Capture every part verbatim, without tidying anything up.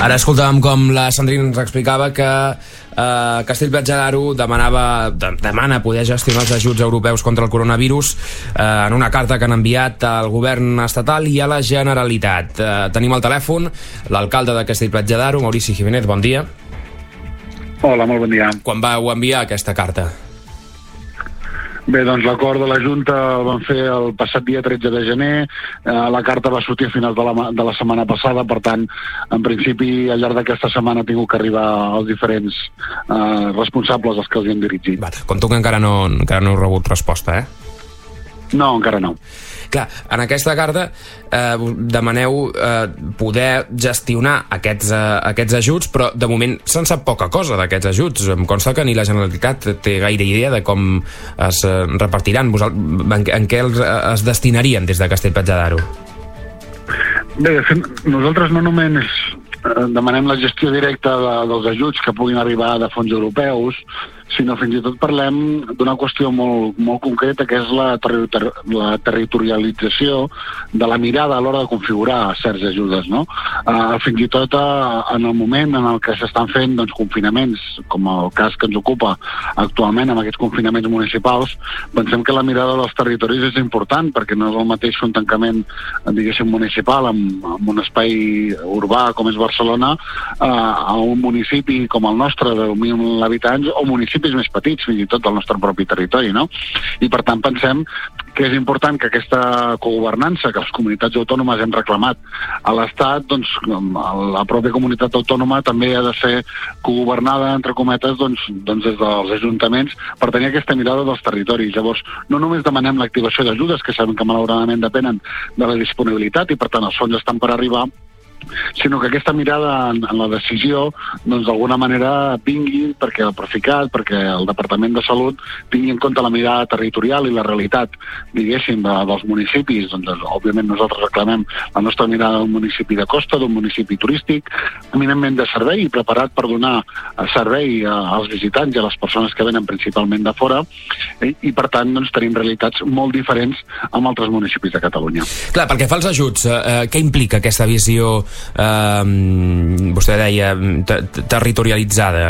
Ara escoltàvem com la Sandrina ens explicava que eh, Castellplatja d'Aro demanava, de, demana poder gestionar els ajuts europeus contra el coronavirus eh, en una carta que han enviat al govern estatal i a la Generalitat. Eh, tenim al telèfon l'alcalde de Castellplatja d'Aro, Maurici Jiménez, bon dia. Hola, molt bon dia. Quan vau enviar aquesta carta? Bé, doncs l'acord de la Junta el van fer el passat dia tretze de gener, eh, la carta va sortir a finals de la, de la setmana passada, per tant, en principi, al llarg d'aquesta setmana ha tingut que arribar als diferents eh, responsables als que els hi hem dirigit. Va, compto que encara no, encara no heu rebut resposta, eh? No, encara no. Clar, en aquesta carta eh, demaneu eh, poder gestionar aquests, eh, aquests ajuts, però de moment se'n sap poca cosa d'aquests ajuts. Em consta que ni la Generalitat té gaire idea de com es eh, repartiran, en, en què els, eh, es destinarien des de Castellplatja d'Aro. Bé, de fet, nosaltres no només eh, demanem la gestió directa de, dels ajuts que puguin arribar de fons europeus, sinó fins i tot parlem d'una qüestió molt, molt concreta, que és la, terri ter la territorialització de la mirada a l'hora de configurar certs ajudes, no? Uh, fins i tot uh, en el moment en el que s'estan fent doncs, confinaments, com el cas que ens ocupa actualment amb aquests confinaments municipals, pensem que la mirada dels territoris és important, perquè no és el mateix fer un tancament, diguéssim, municipal amb, amb un espai urbà com és Barcelona, uh, a un municipi com el nostre de deu mil habitants, o municipis més petits, fins i tot del nostre propi territori, no? I per tant pensem que és important que aquesta cogovernança que les comunitats autònomes hem reclamat a l'Estat, doncs la pròpia comunitat autònoma també ha de ser cogovernada, entre cometes, doncs, doncs des dels ajuntaments per tenir aquesta mirada dels territoris. Llavors, no només demanem l'activació d'ajudes, que sabem que malauradament depenen de la disponibilitat i per tant els fons estan per arribar, sinó que aquesta mirada en, en la decisió doncs d'alguna manera vingui perquè el Procicat, perquè el Departament de Salut tingui en compte la mirada territorial i la realitat, diguéssim, de, dels municipis. Doncs òbviament nosaltres reclamem la nostra mirada d'un municipi de costa, d'un municipi turístic, eminentment de servei i preparat per donar servei als visitants i a les persones que venen principalment de fora, i, i per tant doncs tenim realitats molt diferents amb altres municipis de Catalunya. Clar, perquè fa els ajuts, eh, què implica aquesta visió Uh, vostè deia territorialitzada?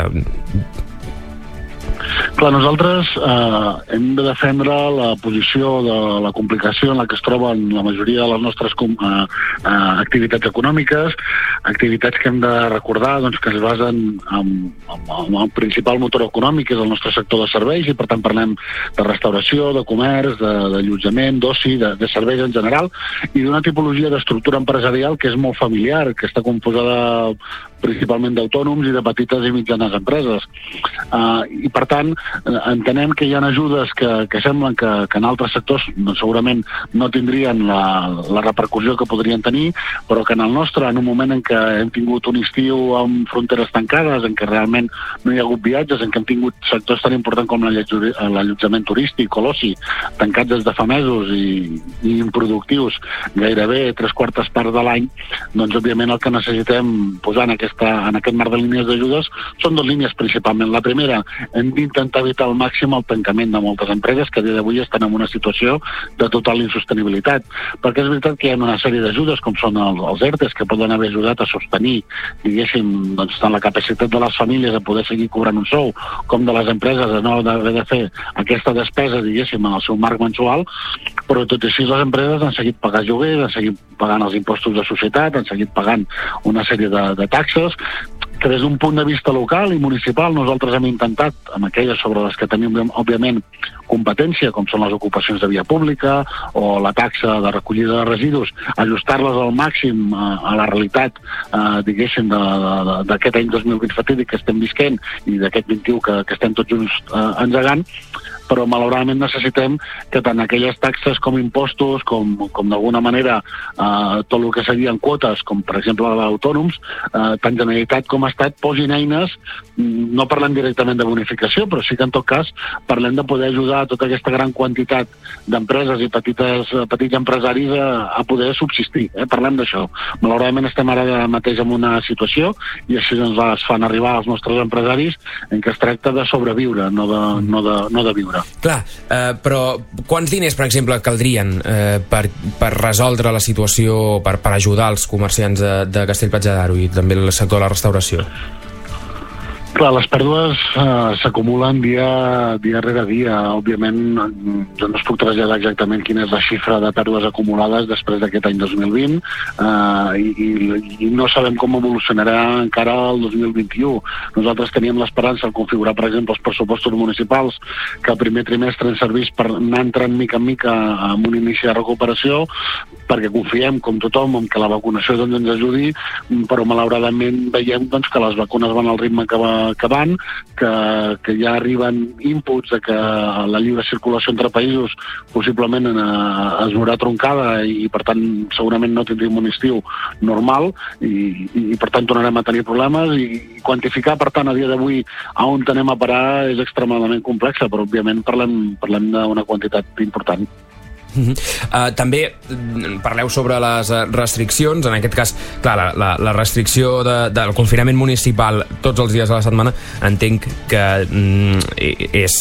Clar, nosaltres eh, hem de defendre la posició de la complicació en la que es troben la majoria de les nostres uh, uh, activitats econòmiques, activitats que hem de recordar doncs, que es basen en, en, en el principal motor econòmic, que és el nostre sector de serveis, i per tant parlem de restauració, de comerç, d'allotjament, d'oci, de, de serveis en general, i d'una tipologia d'estructura empresarial que és molt familiar, que està composada principalment d'autònoms i de petites i mitjanes empreses. Uh, I per tant, entenem que hi ha ajudes que, que semblen que, que en altres sectors doncs, segurament no tindrien la, la repercussió que podrien tenir, però que en el nostre, en un moment en què hem tingut un estiu amb fronteres tancades, en què realment no hi ha hagut viatges, en què hem tingut sectors tan importants com l'allotjament turístic o l'oci, tancats des de fa mesos i, i improductius gairebé tres quartes parts de l'any, doncs òbviament el que necessitem posar en, aquesta, en aquest marc de línies d'ajudes són dues línies principalment. La primera, hem d'intentar evitar al màxim el tancament de moltes empreses que a dia d'avui estan en una situació de total insostenibilitat, perquè és veritat que hi ha una sèrie d'ajudes com són els, els ERTEs que poden haver ajudat a sostenir, diguéssim, doncs, tant la capacitat de les famílies de poder seguir cobrant un sou com de les empreses de no haver de fer aquesta despesa, diguéssim, en el seu marc mensual, però tot i així les empreses han seguit pagant lloguer, han seguit pagant els impostos de societat, han seguit pagant una sèrie de, de taxes, que des d'un punt de vista local i municipal nosaltres hem intentat, amb aquelles sobre les que tenim òbviament competència, com són les ocupacions de via pública o la taxa de recollida de residus, ajustar-les al màxim a, a la realitat, eh, diguéssim, d'aquest any dos mil vint fatídic que estem visquent i d'aquest vint-i-u que, que estem tots junts eh, engegant, però malauradament necessitem que tant aquelles taxes com impostos, com, com d'alguna manera eh, tot el que serien quotes, com per exemple d'autònoms, eh, tant Generalitat com Estat posin eines, no parlem directament de bonificació, però sí que en tot cas parlem de poder ajudar a tota aquesta gran quantitat d'empreses i petites, petits empresaris a, a poder subsistir. Eh? Parlem d'això. Malauradament estem ara mateix en una situació, i així ens es fan arribar als nostres empresaris, en què es tracta de sobreviure, no de, no de, no de viure. veure. Clar, eh, però quants diners, per exemple, caldrien eh, per, per resoldre la situació, per, per ajudar els comerciants de, de Castell-Platja d'Aro i també el sector de la restauració? Clar, les pèrdues eh, s'acumulen dia, dia rere dia. Òbviament, jo no es puc traslladar exactament quina és la xifra de pèrdues acumulades després d'aquest any dos mil vint eh, i, i no sabem com evolucionarà encara el dos mil vint-i-u. Nosaltres teníem l'esperança de configurar, per exemple, els pressupostos municipals que el primer trimestre ens servís per anar entrant mica en mica en un inici de recuperació, perquè confiem, com tothom, en que la vacunació doncs, ens ajudi, però malauradament veiem doncs, que les vacunes van al ritme que va que van, que, que ja arriben inputs de que la lliure circulació entre països possiblement eh, es veurà troncada i per tant segurament no tindríem un estiu normal i, i, i per tant tornarem a tenir problemes i, i quantificar per tant a dia d'avui a on anem a parar és extremadament complexa, però òbviament parlem, parlem d'una quantitat important. Uh-huh. Uh, també parleu sobre les restriccions, en aquest cas, clar, la, la, la restricció de, del confinament municipal tots els dies de la setmana, entenc que mm, és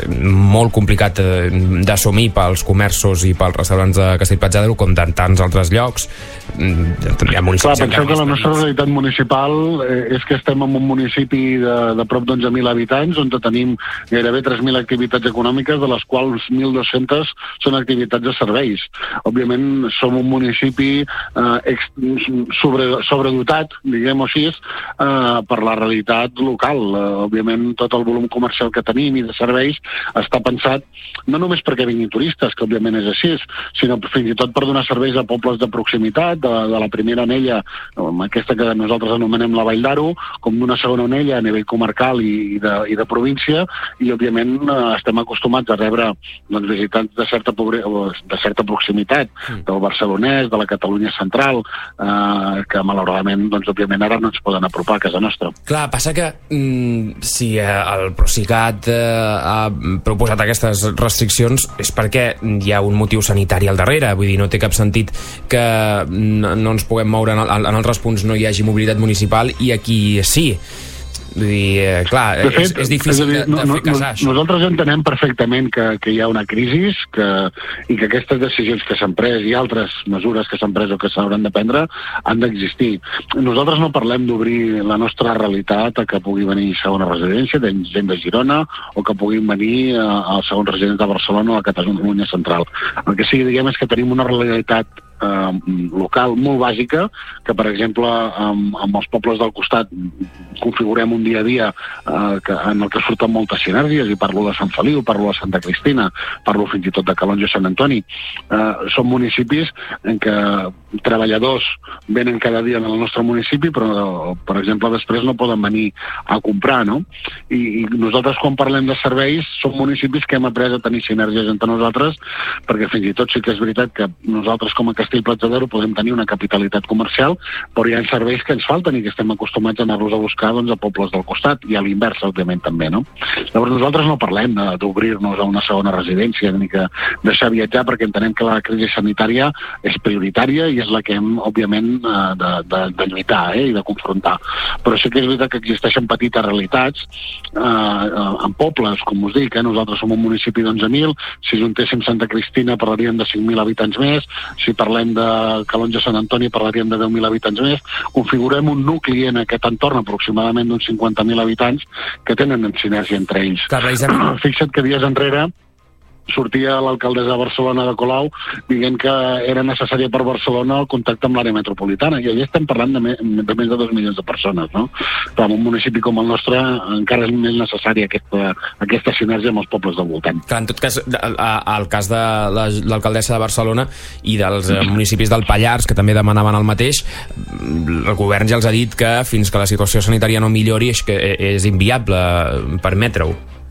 molt complicat d'assumir pels comerços i pels restaurants de Castell-Platja d'Aro com de tants altres llocs. Hi ha municipis. Clar, penseu que la nostra realitat municipal eh, és que estem en un municipi de, de prop d'onze mil habitants, on tenim gairebé tres mil activitats econòmiques, de les quals mil dos-centes són activitats de serveis. Òbviament som un municipi eh, ex, sobre, sobredotat, diguem-ho així, eh, per la realitat local. Eh, òbviament tot el volum comercial que tenim i de serveis està pensat no només perquè vinguin turistes, que òbviament és així, sinó fins i tot per donar serveis a pobles de proximitat, de, de la primera anella, aquesta que nosaltres anomenem la Vall d'Aro, com d'una segona anella a nivell comarcal i, i, de, i de província, i òbviament eh, estem acostumats a rebre doncs, visitants de certa pobresa de certa proximitat, del barcelonès, de la Catalunya central, eh, que malauradament, doncs, òbviament, ara no ens poden apropar a casa nostra. Clar, passa que mm, si eh, el Procicat eh, ha proposat aquestes restriccions és perquè hi ha un motiu sanitari al darrere, vull dir, no té cap sentit que no, no ens puguem moure en, el, en altres punts, no hi hagi mobilitat municipal i aquí sí. Vull dir, eh, clar, de fet, és, és difícil és dir, de, de fer casar això. Nosaltres entenem perfectament que, que hi ha una crisi que, i que aquestes decisions que s'han pres i altres mesures que s'han pres o que s'hauran de prendre han d'existir. Nosaltres no parlem d'obrir la nostra realitat a que pugui venir segona residència de gent de Girona o que puguin venir a, a segon residents de Barcelona o a Catalunya central. El que sí que diguem és que tenim una realitat Eh, local molt bàsica, que per exemple amb, amb els pobles del costat configurem un dia a dia eh, que, en el que surten moltes sinergies, i parlo de Sant Feliu, parlo de Santa Cristina, parlo fins i tot de Calonge i Sant Antoni. Eh, són municipis en què treballadors venen cada dia en el nostre municipi, però per exemple després no poden venir a comprar, no? I, i nosaltres quan parlem de serveis som municipis que hem après a tenir sinergies entre nosaltres, perquè fins i tot sí que és veritat que nosaltres com a Castell-Platja d'Aro podem tenir una capitalitat comercial, però hi ha serveis que ens falten i que estem acostumats a anar-los a buscar doncs, a pobles del costat, i a l'invers, òbviament, també, no? Llavors nosaltres no parlem d'obrir-nos a una segona residència ni que deixar viatjar, perquè entenem que la crisi sanitària és prioritària i és la que hem, òbviament, de, de, de lluitar eh, i de confrontar. Però sí que és veritat que existeixen petites realitats eh, en pobles, com us dic, eh? Nosaltres som un municipi d'onze mil, si juntéssim Santa Cristina parlaríem de cinc mil habitants més, si parlem de Calonge Sant Antoni parlaríem de deu mil habitants més. Configurem un nucli en aquest entorn aproximadament d'uns cinquanta mil habitants que tenen sinergia entre ells. Clar, fixa't que dies enrere sortia l'alcaldessa de Barcelona de Colau dient que era necessària per Barcelona el contacte amb l'àrea metropolitana, i allà estem parlant de, me, de més de dos milions de persones, no? Però en un municipi com el nostre encara és més necessària aquesta, aquesta sinergia amb els pobles del voltant. Clar, en tot cas, al cas de l'alcaldessa de Barcelona i dels municipis del Pallars, que també demanaven el mateix, el govern ja els ha dit que fins que la situació sanitària no millori és, que és inviable permetre-ho.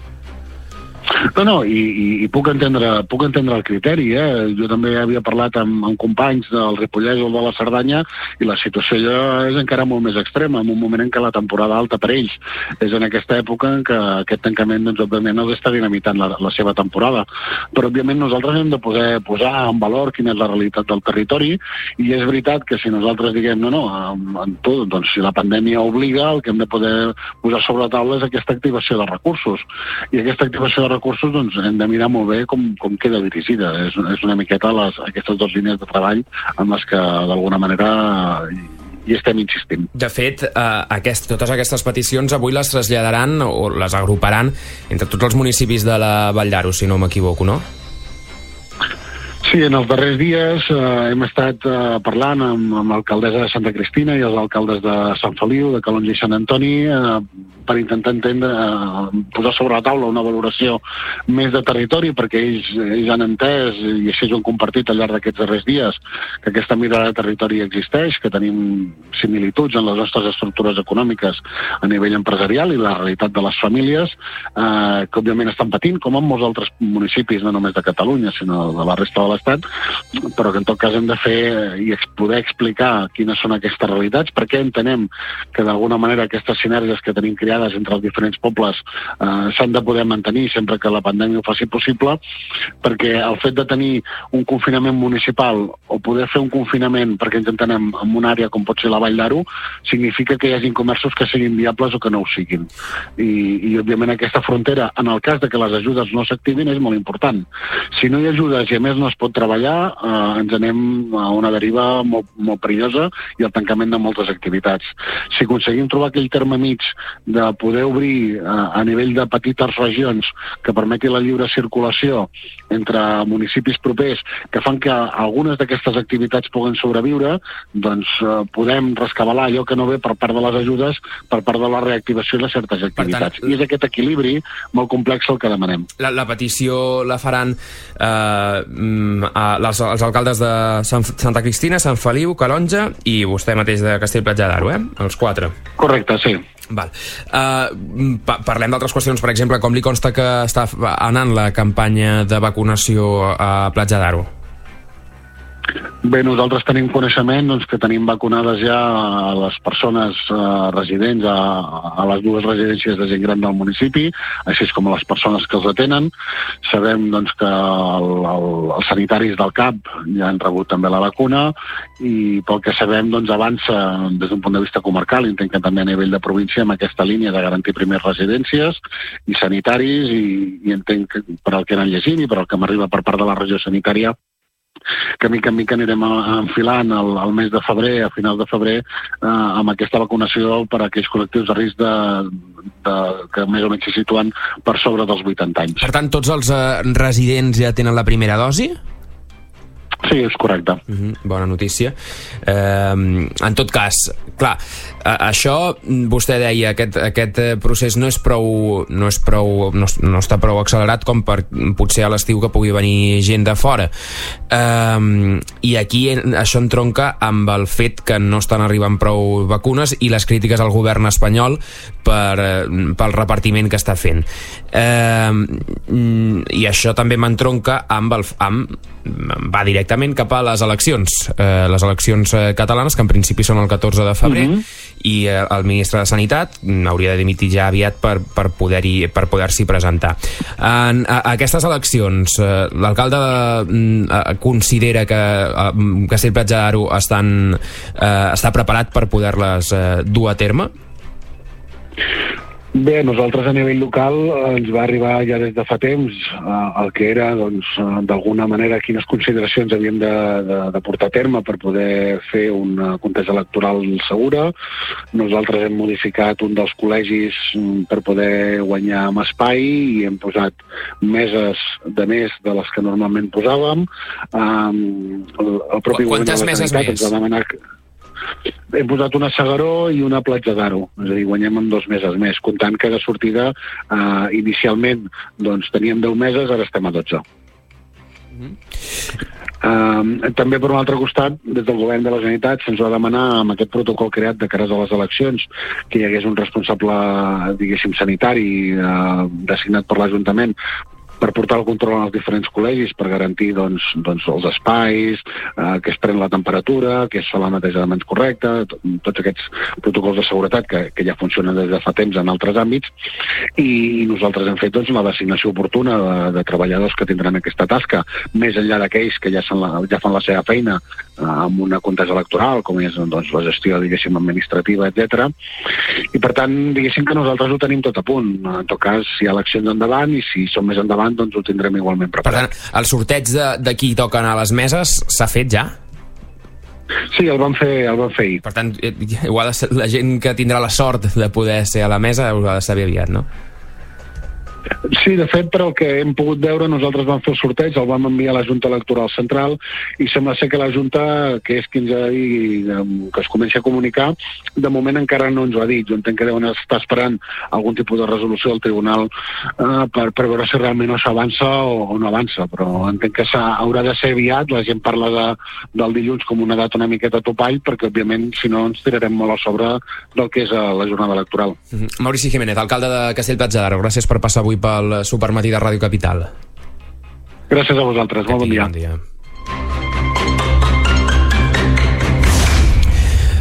No, no, i, i, i puc entendre, puc entendre el criteri, eh? Jo també havia parlat amb, amb companys del Ripollès o de la Cerdanya, i la situació ja és encara molt més extrema, en un moment en què la temporada alta per ells és en aquesta època en què aquest tancament, doncs, òbviament, els està dinamitant la, la seva temporada. Però, òbviament, nosaltres hem de poder posar en valor quina és la realitat del territori, i és veritat que si nosaltres diguem, no, no, en tot, doncs, si la pandèmia obliga, el que hem de poder posar sobre la taula és aquesta activació de recursos. I aquesta activació de recursos recursos doncs, hem de mirar molt bé com, com queda dirigida. És, és una miqueta les, aquestes dues línies de treball en les que d'alguna manera i estem insistint. De fet, eh, aquest, totes aquestes peticions avui les traslladaran o les agruparan entre tots els municipis de la Vall d'Aro, si no m'equivoco, no? Sí, en els darrers dies eh, hem estat eh, parlant amb, amb l'alcaldessa de Santa Cristina i els alcaldes de Sant Feliu, de Calonge i Sant Antoni, eh, per intentar entendre, eh, posar sobre la taula una valoració més de territori, perquè ells, ells han entès, i així ho han compartit al llarg d'aquests darrers dies, que aquesta mirada de territori existeix, que tenim similituds en les nostres estructures econòmiques a nivell empresarial i la realitat de les famílies, eh, que òbviament estan patint, com en molts altres municipis, no només de Catalunya, sinó de la resta de l'Estat, però que en tot cas hem de fer i poder explicar quines són aquestes realitats, perquè entenem que d'alguna manera aquestes sinergies que tenim creades entre els diferents pobles eh, s'han de poder mantenir sempre que la pandèmia ho faci possible, perquè el fet de tenir un confinament municipal o poder fer un confinament, perquè ens entenem, en una àrea com pot ser la Vall d'Aro, significa que hi hagin comerços que siguin viables o que no ho siguin. I, i òbviament aquesta frontera, en el cas de que les ajudes no s'activin, és molt important. Si no hi ha ajudes i a més no es pot treballar, eh, ens anem a una deriva molt, molt perillosa i al tancament de moltes activitats. Si aconseguim trobar aquell terme mig de poder obrir eh, a nivell de petites regions que permeti la lliure circulació entre municipis propers, que fan que algunes d'aquestes activitats puguen sobreviure, doncs eh, podem rescabalar allò que no ve per part de les ajudes, per part de la reactivació de certes activitats. Tant, I és aquest equilibri molt complex el que demanem. La, la petició la faran eh, a les, els alcaldes de Sant, Santa Cristina, Sant Feliu, Calonge i vostè mateix de Castell-Platja d'Aro, eh? Els quatre. Correcte, sí. Val. Uh, pa parlem d'altres qüestions, per exemple, com li consta que està anant la campanya de vacunació a Platja d'Aro? Bé, nosaltres tenim coneixement doncs, que tenim vacunades ja a les persones eh, residents a, a les dues residències de gent gran del municipi, així com a les persones que els atenen. Sabem doncs, que el, el, els sanitaris del C A P ja han rebut també la vacuna i pel que sabem doncs, avança des d'un punt de vista comarcal, entenc que també a nivell de província amb aquesta línia de garantir primer residències i sanitaris i, i entenc que per al que anem llegint i per al que m'arriba per part de la regió sanitària que mica en mica anirem enfilant el, el mes de febrer, a finals de febrer, eh, amb aquesta vacunació per a aquells col·lectius de risc de, de, que més o menys s'hi situen per sobre dels vuitanta anys. Per tant, tots els eh, residents ja tenen la primera dosi? Sí, és correcte. Uh-huh, bona notícia. Eh, en tot cas, clar, això, vostè deia, aquest, aquest procés no és prou, no és prou, no, no està prou accelerat com per potser a l'estiu que pugui venir gent de fora. Eh, I aquí això entronca amb el fet que no estan arribant prou vacunes i les crítiques al govern espanyol per, pel repartiment que està fent. Eh, I això també m'entronca amb el... Amb, va directament cap a les eleccions eh, les eleccions eh, catalanes, que en principi són el catorze de febrer, uh-huh. i eh, el ministre de Sanitat hauria de dimitir ja aviat per, per poder-hi per poder-s'hi presentar. En a, a aquestes eleccions eh, l'alcalde eh, considera que eh, Castell-Platja d'Aro estan, eh, està preparat per poder-les eh, dur a terme? Bé, nosaltres a nivell local ens va arribar ja des de fa temps eh, el que era, doncs, d'alguna manera quines consideracions havíem de, de, de portar a terme per poder fer una contesa electoral segura. Nosaltres hem modificat un dels col·legis per poder guanyar amb espai i hem posat meses de més de les que normalment posàvem. Um, el, el propi Quantes meses més? Ens va demanar... Hem posat una Segaró i una Platja d'Aro, és a dir, guanyem en dos mesos més, comptant que de sortida eh, inicialment doncs, teníem deu meses, ara estem a dotze. Mm-hmm. Uh, també per un altre costat, des del govern de la Generalitat se'ns va demanar amb aquest protocol creat de cares a les eleccions que hi hagués un responsable, diguéssim, sanitari uh, designat per l'Ajuntament per portar el control als diferents col·legis, per garantir doncs, doncs, els espais, eh, que es pren la temperatura, que es fa la neteja de mans correcta, tots aquests protocols de seguretat que, que ja funcionen des de fa temps en altres àmbits, i nosaltres hem fet doncs, la designació oportuna de, de treballadors que tindran aquesta tasca, més enllà d'aquells que ja, la, ja fan la seva feina eh, amb una contesa electoral, com és doncs, la gestió, diguéssim, administrativa, etcètera. I per tant, diguéssim que nosaltres ho tenim tot a punt. En tot cas, si hi ha eleccions endavant i si són més endavant, doncs ho tindrem igualment preparat. Per tant, el sorteig de, de qui toquen a les meses s'ha fet ja? Sí, el van fer, el van fer ahir. Per tant, ho ha de ser, la gent que tindrà la sort de poder ser a la mesa ho ha de saber aviat, no? Sí, de fet, per el que hem pogut veure, nosaltres vam fer el sorteig, el vam enviar a la Junta Electoral Central i sembla ser que la Junta, que és qui ens ha de dir que es comenci a comunicar, de moment encara no ens ho ha dit. Jo entenc que deuen estar esperant algun tipus de resolució del Tribunal eh, per, per veure si realment això avança o, o no avança, però entenc que haurà de ser aviat. La gent parla de, del dilluns com una data una miqueta topall, perquè òbviament si no ens tirarem molt a sobre del que és la jornada electoral. Mm-hmm. Maurici Jiménez, alcalde de Castellplatja d'Aro, gràcies per passar avui pel Supermatí de Ràdio Capital. Gràcies a vosaltres, molt bon dia. Bon dia.